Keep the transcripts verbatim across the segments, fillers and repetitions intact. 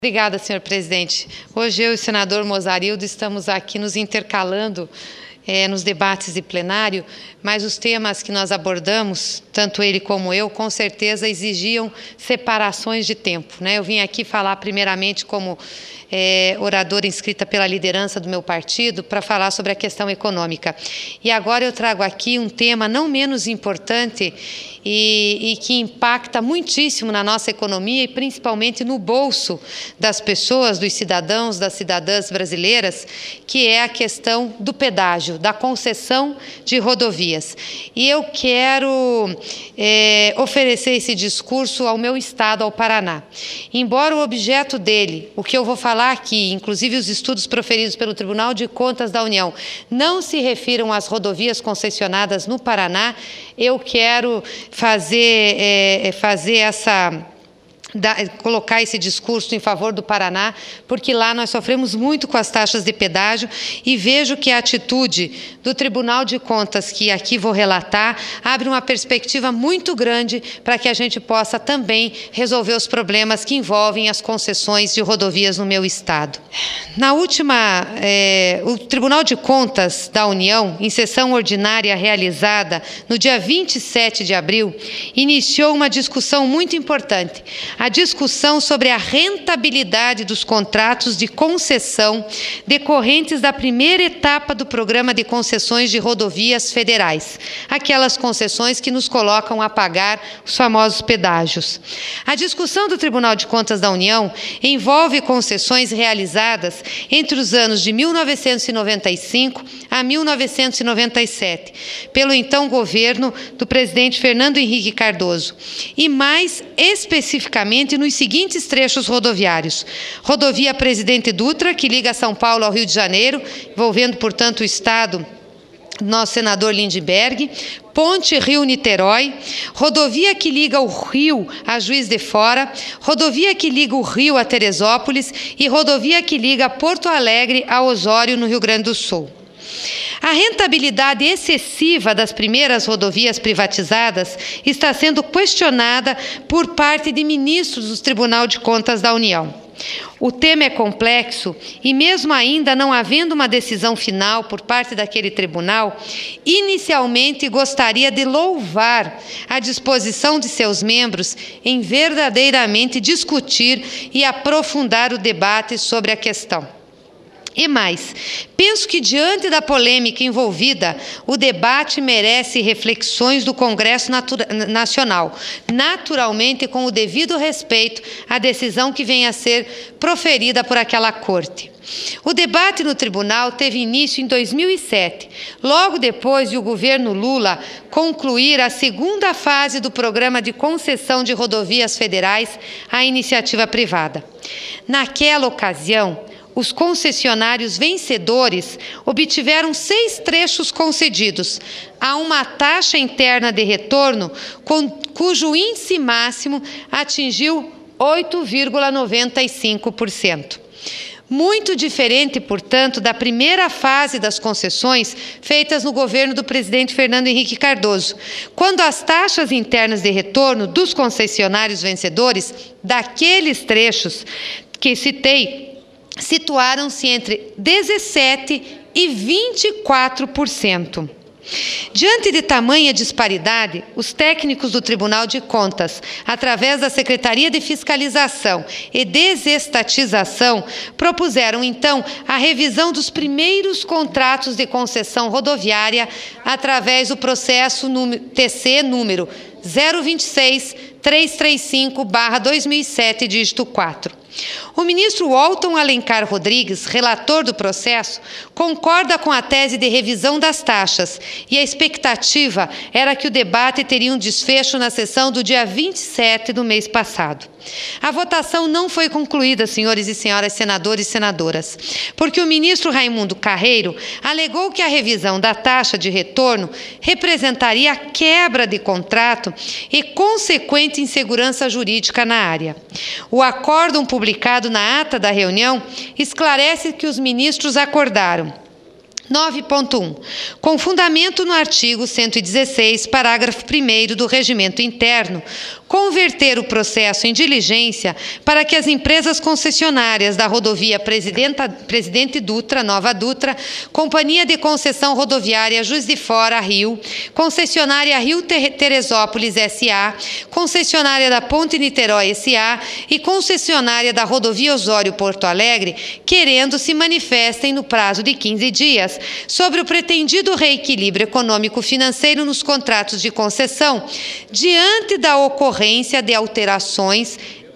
Obrigada, senhor presidente. Hoje eu e o senador Mozarildo estamos aqui nos intercalando é, nos debates de plenário, mas os temas que nós abordamos, tanto ele como eu, com certeza exigiam separações de tempo, né? Eu vim aqui falar primeiramente como é, oradora inscrita pela liderança do meu partido para falar sobre a questão econômica. E agora eu trago aqui um tema não menos importante e, e que impacta muitíssimo na nossa economia e principalmente no bolso das pessoas, dos cidadãos, das cidadãs brasileiras, que é a questão do pedágio, da concessão de rodovias. E eu quero é, oferecer esse discurso ao meu estado, ao Paraná. Embora o objeto dele, o que eu vou falar aqui, inclusive os estudos proferidos pelo Tribunal de Contas da União, não se refiram às rodovias concessionadas no Paraná, eu quero fazer, é, fazer essa... Da, colocar esse discurso em favor do Paraná, porque lá nós sofremos muito com as taxas de pedágio e vejo que a atitude do Tribunal de Contas, que aqui vou relatar, abre uma perspectiva muito grande para que a gente possa também resolver os problemas que envolvem as concessões de rodovias no meu estado. Na última, é, o Tribunal de Contas da União, em sessão ordinária realizada no dia vinte e sete de abril, iniciou uma discussão muito importante, a discussão sobre a rentabilidade dos contratos de concessão decorrentes da primeira etapa do Programa de Concessões de Rodovias Federais, aquelas concessões que nos colocam a pagar os famosos pedágios. A discussão do Tribunal de Contas da União envolve concessões realizadas entre os anos de mil novecentos e noventa e cinco a mil novecentos e noventa e sete, pelo então governo do presidente Fernando Henrique Cardoso, e mais especificamente nos seguintes trechos rodoviários: rodovia Presidente Dutra, que liga São Paulo ao Rio de Janeiro, envolvendo, portanto, o estado do nosso senador Lindbergh; Ponte Rio-Niterói, rodovia que liga o Rio a Juiz de Fora, rodovia que liga o Rio a Teresópolis e rodovia que liga Porto Alegre a Osório, no Rio Grande do Sul. A rentabilidade excessiva das primeiras rodovias privatizadas está sendo questionada por parte de ministros do Tribunal de Contas da União. O tema é complexo e, mesmo ainda não havendo uma decisão final por parte daquele tribunal, inicialmente gostaria de louvar a disposição de seus membros em verdadeiramente discutir e aprofundar o debate sobre a questão. E mais, penso que, diante da polêmica envolvida, o debate merece reflexões do Congresso Nacional, naturalmente com o devido respeito à decisão que venha a ser proferida por aquela corte. O debate no tribunal teve início em dois mil e sete, logo depois de o governo Lula concluir a segunda fase do Programa de Concessão de Rodovias Federais à iniciativa privada. Naquela ocasião, os concessionários vencedores obtiveram seis trechos concedidos a uma taxa interna de retorno com, cujo índice máximo atingiu oito vírgula noventa e cinco por cento. Muito diferente, portanto, da primeira fase das concessões feitas no governo do presidente Fernando Henrique Cardoso, quando as taxas internas de retorno dos concessionários vencedores, daqueles trechos que citei, situaram-se entre dezessete por cento e vinte e quatro por cento. Diante de tamanha disparidade, os técnicos do Tribunal de Contas, através da Secretaria de Fiscalização e Desestatização, propuseram, então, a revisão dos primeiros contratos de concessão rodoviária através do processo T C número zero vinte e seis, trezentos e trinta e cinco barra dois mil e sete, dígito quatro. O ministro Walton Alencar Rodrigues, relator do processo, concorda com a tese de revisão das taxas e a expectativa era que o debate teria um desfecho na sessão do dia vinte e sete do mês passado. A votação não foi concluída, senhores e senhoras senadores e senadoras, porque o ministro Raimundo Carreiro alegou que a revisão da taxa de retorno representaria quebra de contrato e consequente insegurança jurídica na área. O acórdão publicado na ata da reunião esclarece que os ministros acordaram nove ponto um. Com fundamento no artigo cento e dezesseis, parágrafo primeiro do Regimento Interno, converter o processo em diligência para que as empresas concessionárias da rodovia Presidenta, Presidente Dutra, Nova Dutra, Companhia de Concessão Rodoviária Juiz de Fora, Rio, concessionária Rio Teresópolis S A, concessionária da Ponte Niterói S A e concessionária da rodovia Osório Porto Alegre, querendo se manifestem no prazo de quinze dias sobre o pretendido reequilíbrio econômico-financeiro nos contratos de concessão, diante da ocorrência de alterações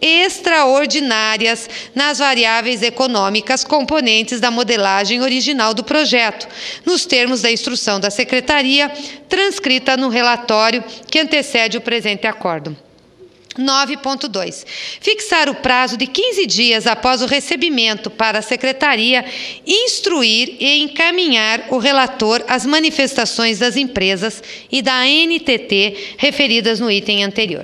extraordinárias nas variáveis econômicas componentes da modelagem original do projeto, nos termos da instrução da Secretaria, transcrita no relatório que antecede o presente acórdão. nove ponto dois. Fixar o prazo de quinze dias após o recebimento para a Secretaria instruir e encaminhar o relator às manifestações das empresas e da A N T T referidas no item anterior.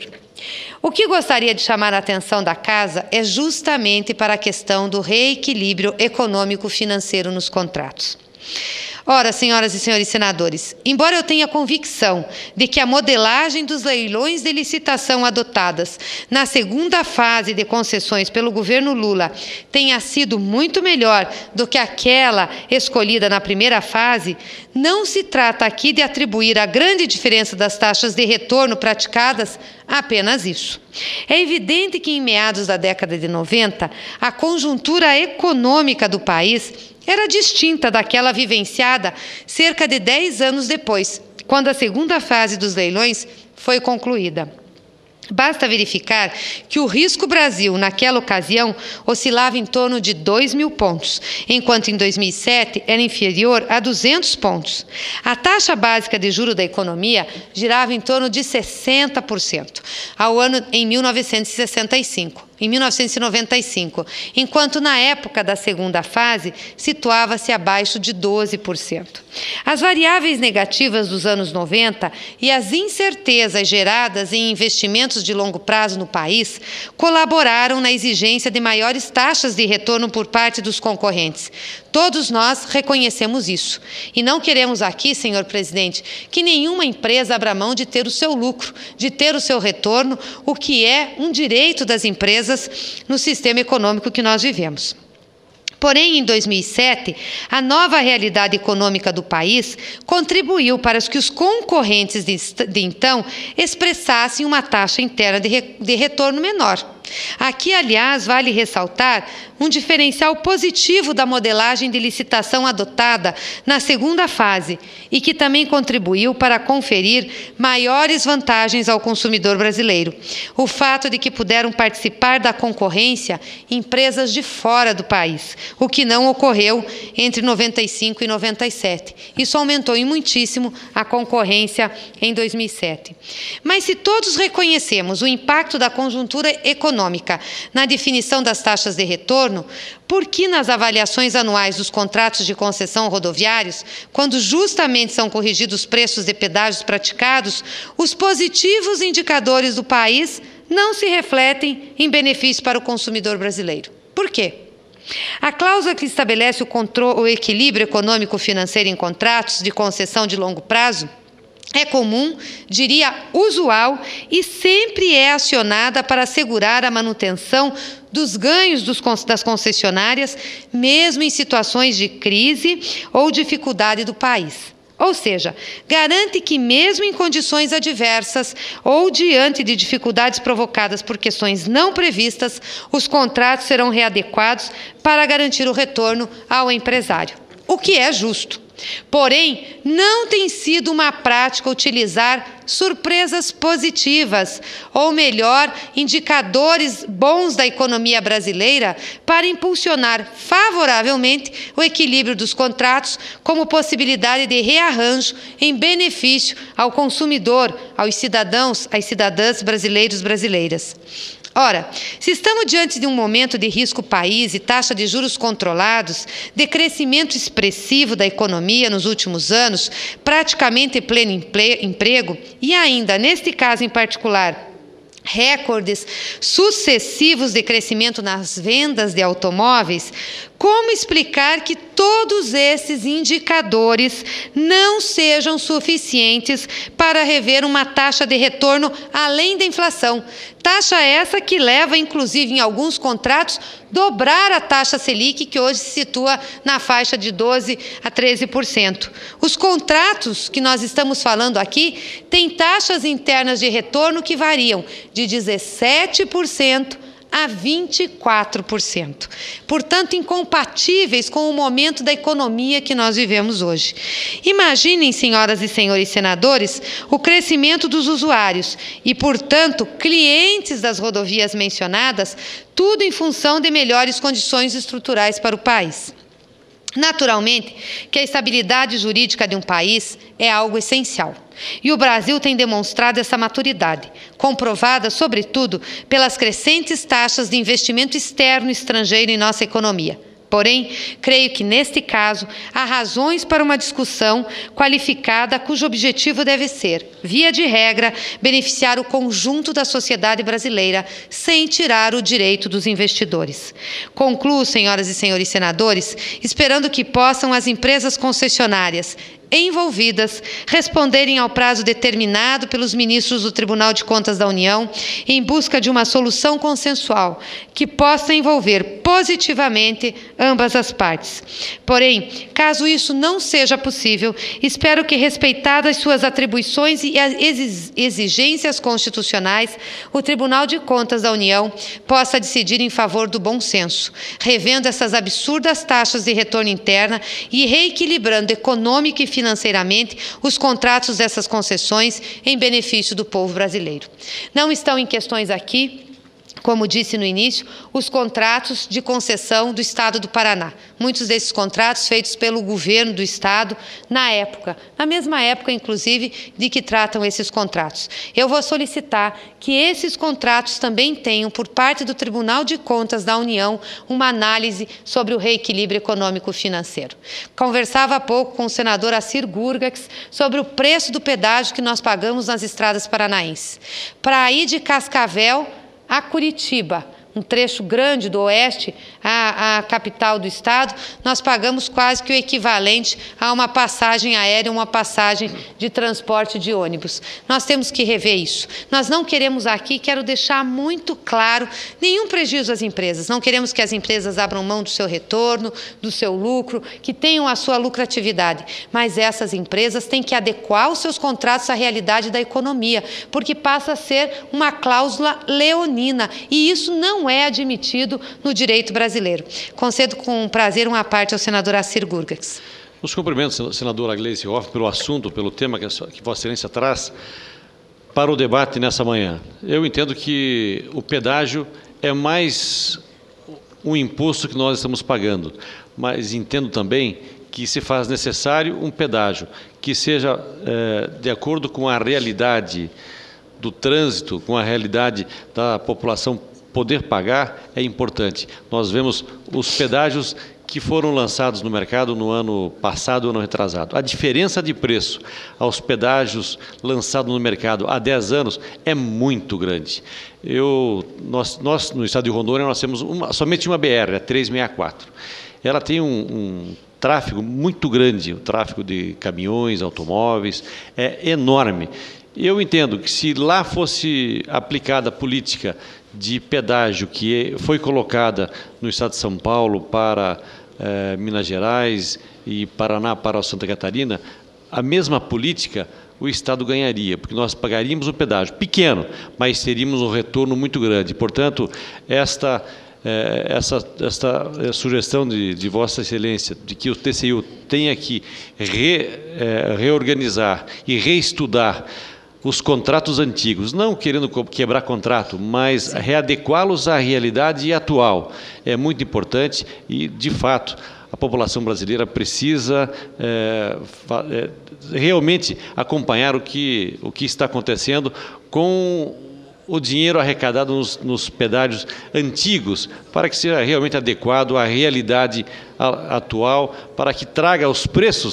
O que gostaria de chamar a atenção da Casa é justamente para a questão do reequilíbrio econômico-financeiro nos contratos. Ora, senhoras e senhores senadores, embora eu tenha convicção de que a modelagem dos leilões de licitação adotadas na segunda fase de concessões pelo governo Lula tenha sido muito melhor do que aquela escolhida na primeira fase, não se trata aqui de atribuir a grande diferença das taxas de retorno praticadas a apenas isso. É evidente que em meados da década de noventa, a conjuntura econômica do país era distinta daquela vivenciada cerca de dez anos depois, quando a segunda fase dos leilões foi concluída. Basta verificar que o Risco Brasil, naquela ocasião, oscilava em torno de dois mil pontos, enquanto em dois mil e sete era inferior a duzentos pontos. A taxa básica de juros da economia girava em torno de sessenta por cento ao ano em mil novecentos e sessenta e cinco. Em mil novecentos e noventa e cinco, enquanto na época da segunda fase situava-se abaixo de doze por cento. As variáveis negativas dos anos noventa e as incertezas geradas em investimentos de longo prazo no país colaboraram na exigência de maiores taxas de retorno por parte dos concorrentes. Todos nós reconhecemos isso. E não queremos aqui, senhor presidente, que nenhuma empresa abra mão de ter o seu lucro, de ter o seu retorno, o que é um direito das empresas no sistema econômico que nós vivemos. Porém, em dois mil e sete, a nova realidade econômica do país contribuiu para que os concorrentes de, de então expressassem uma taxa interna de, re, de retorno menor. Aqui, aliás, vale ressaltar um diferencial positivo da modelagem de licitação adotada na segunda fase e que também contribuiu para conferir maiores vantagens ao consumidor brasileiro. O fato de que puderam participar da concorrência empresas de fora do país, o que não ocorreu entre noventa e cinco e noventa e sete. Isso aumentou em muitíssimo a concorrência em dois mil e sete. Mas se todos reconhecemos o impacto da conjuntura econômica na definição das taxas de retorno, por que nas avaliações anuais dos contratos de concessão rodoviários, quando justamente são corrigidos os preços de pedágios praticados, os positivos indicadores do país não se refletem em benefício para o consumidor brasileiro? Por quê? A cláusula que estabelece o, controle, o equilíbrio econômico-financeiro em contratos de concessão de longo prazo é comum, diria usual, e sempre é acionada para assegurar a manutenção dos ganhos dos, das concessionárias, mesmo em situações de crise ou dificuldade do país. Ou seja, garante que mesmo em condições adversas ou diante de dificuldades provocadas por questões não previstas, os contratos serão readequados para garantir o retorno ao empresário, o que é justo. Porém, não tem sido uma prática utilizar surpresas positivas, ou melhor, indicadores bons da economia brasileira para impulsionar favoravelmente o equilíbrio dos contratos como possibilidade de rearranjo em benefício ao consumidor, aos cidadãos, às cidadãs brasileiros e brasileiras. Ora, se estamos diante de um momento de risco país e taxa de juros controlados, de crescimento expressivo da economia nos últimos anos, praticamente pleno emprego, e ainda, neste caso em particular, recordes sucessivos de crescimento nas vendas de automóveis, como explicar que todos esses indicadores não sejam suficientes para rever uma taxa de retorno além da inflação? Taxa essa que leva, inclusive, em alguns contratos, dobrar a taxa Selic, que hoje se situa na faixa de doze a treze por cento. Os contratos que nós estamos falando aqui têm taxas internas de retorno que variam de dezessete por cento a vinte e quatro por cento. Portanto, incompatíveis com o momento da economia que nós vivemos hoje. Imaginem, senhoras e senhores senadores, o crescimento dos usuários e, portanto, clientes das rodovias mencionadas, tudo em função de melhores condições estruturais para o país. Naturalmente, que a estabilidade jurídica de um país é algo essencial. E o Brasil tem demonstrado essa maturidade, comprovada, sobretudo, pelas crescentes taxas de investimento externo e estrangeiro em nossa economia. Porém, creio que, neste caso, há razões para uma discussão qualificada cujo objetivo deve ser, via de regra, beneficiar o conjunto da sociedade brasileira, sem tirar o direito dos investidores. Concluo, senhoras e senhores senadores, esperando que possam as empresas concessionárias envolvidas responderem ao prazo determinado pelos ministros do Tribunal de Contas da União em busca de uma solução consensual que possa envolver positivamente ambas as partes. Porém, caso isso não seja possível, espero que, respeitadas suas atribuições e as exigências constitucionais, o Tribunal de Contas da União possa decidir em favor do bom senso, revendo essas absurdas taxas de retorno interna e reequilibrando econômica e financeiramente os contratos dessas concessões em benefício do povo brasileiro. Não estão em questões aqui, como disse no início, os contratos de concessão do Estado do Paraná. Muitos desses contratos feitos pelo governo do Estado na época, na mesma época, inclusive, de que tratam esses contratos. Eu vou solicitar que esses contratos também tenham, por parte do Tribunal de Contas da União, uma análise sobre o reequilíbrio econômico-financeiro. Conversava há pouco com o senador Assir Gurgax sobre o preço do pedágio que nós pagamos nas estradas paranaenses. Para ir de Cascavel a Curitiba, um trecho grande do oeste, a, a capital do estado, nós pagamos quase que o equivalente a uma passagem aérea, uma passagem de transporte de ônibus. Nós temos que rever isso. Nós não queremos aqui, quero deixar muito claro, nenhum prejuízo às empresas. Não queremos que as empresas abram mão do seu retorno, do seu lucro, que tenham a sua lucratividade. Mas essas empresas têm que adequar os seus contratos à realidade da economia, porque passa a ser uma cláusula leonina, e isso não é admitido no direito brasileiro. Concedo com prazer uma parte ao senador Assir Gurgax. Os cumprimentos, senadora Gleisi Hoff, pelo assunto, pelo tema que, a, que Vossa Excelência traz para o debate nessa manhã. Eu entendo que o pedágio é mais um imposto que nós estamos pagando, mas entendo também que se faz necessário um pedágio que seja é, de acordo com a realidade do trânsito, com a realidade da população poder pagar, é importante. Nós vemos os pedágios que foram lançados no mercado no ano passado, ano retrasado. A diferença de preço aos pedágios lançados no mercado há dez anos é muito grande. Eu, nós, nós, no estado de Rondônia, nós temos uma, somente uma B R, a trezentos e sessenta e quatro. Ela tem um, um tráfego muito grande, o tráfego de caminhões, automóveis, é enorme. Eu entendo que se lá fosse aplicada a política de pedágio que foi colocada no estado de São Paulo para eh, Minas Gerais e Paraná para Santa Catarina, a mesma política o Estado ganharia, porque nós pagaríamos o pedágio pequeno, mas teríamos um retorno muito grande. Portanto, esta, eh, essa, esta sugestão de, de Vossa Excelência de que o T C U tenha que re, eh, reorganizar e reestudar os contratos antigos, não querendo quebrar contrato, mas readequá-los à realidade atual. É muito importante e, de fato, a população brasileira precisa é, é, realmente acompanhar o que, o que está acontecendo com o dinheiro arrecadado nos, nos pedágios antigos, para que seja realmente adequado à realidade atual, para que traga os preços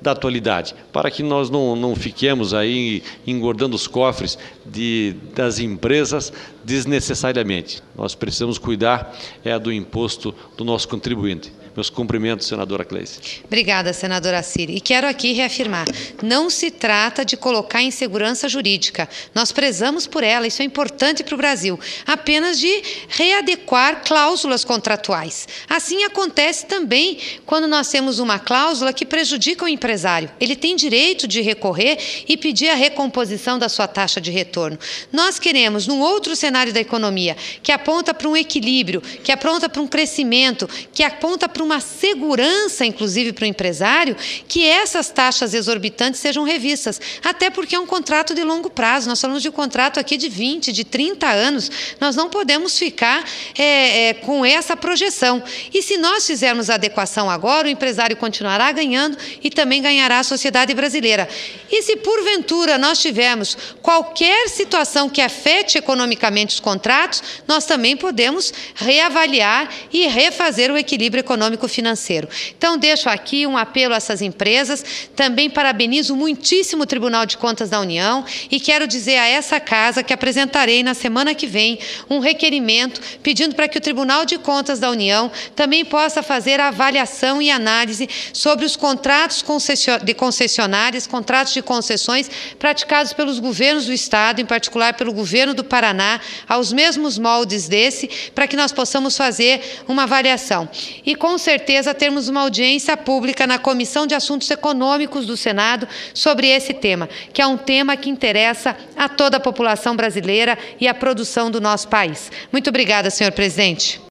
da atualidade, para que nós não, não fiquemos aí engordando os cofres de, das empresas desnecessariamente. Nós precisamos cuidar é, do imposto do nosso contribuinte. Meus cumprimentos, senadora Gleice. Obrigada, senadora Ciri. E quero aqui reafirmar, não se trata de colocar insegurança jurídica. Nós prezamos por ela, isso é importante para o Brasil. Apenas de readequar cláusulas contratuais. Assim acontece também quando nós temos uma cláusula que prejudica o empresário. Ele tem direito de recorrer e pedir a recomposição da sua taxa de retorno. Nós queremos, num outro cenário da economia, que aponta para um equilíbrio, que aponta para um crescimento, que aponta para uma segurança, inclusive para o empresário, que essas taxas exorbitantes sejam revistas, até porque é um contrato de longo prazo. Nós falamos de um contrato aqui de vinte, de trinta anos, nós não podemos ficar é, é, com essa projeção. E se nós fizermos a adequação agora, o empresário continuará ganhando e também ganhará a sociedade brasileira. E se porventura nós tivermos qualquer situação que afete economicamente os contratos, nós também podemos reavaliar e refazer o equilíbrio econômico financeiro. Então, deixo aqui um apelo a essas empresas, também parabenizo muitíssimo o Tribunal de Contas da União e quero dizer a essa casa que apresentarei na semana que vem um requerimento pedindo para que o Tribunal de Contas da União também possa fazer a avaliação e análise sobre os contratos de concessionárias, contratos de concessões praticados pelos governos do Estado, em particular pelo governo do Paraná, aos mesmos moldes desse, para que nós possamos fazer uma avaliação. E, com certeza, termos uma audiência pública na Comissão de Assuntos Econômicos do Senado sobre esse tema, que é um tema que interessa a toda a população brasileira e a produção do nosso país. Muito obrigada, senhor presidente.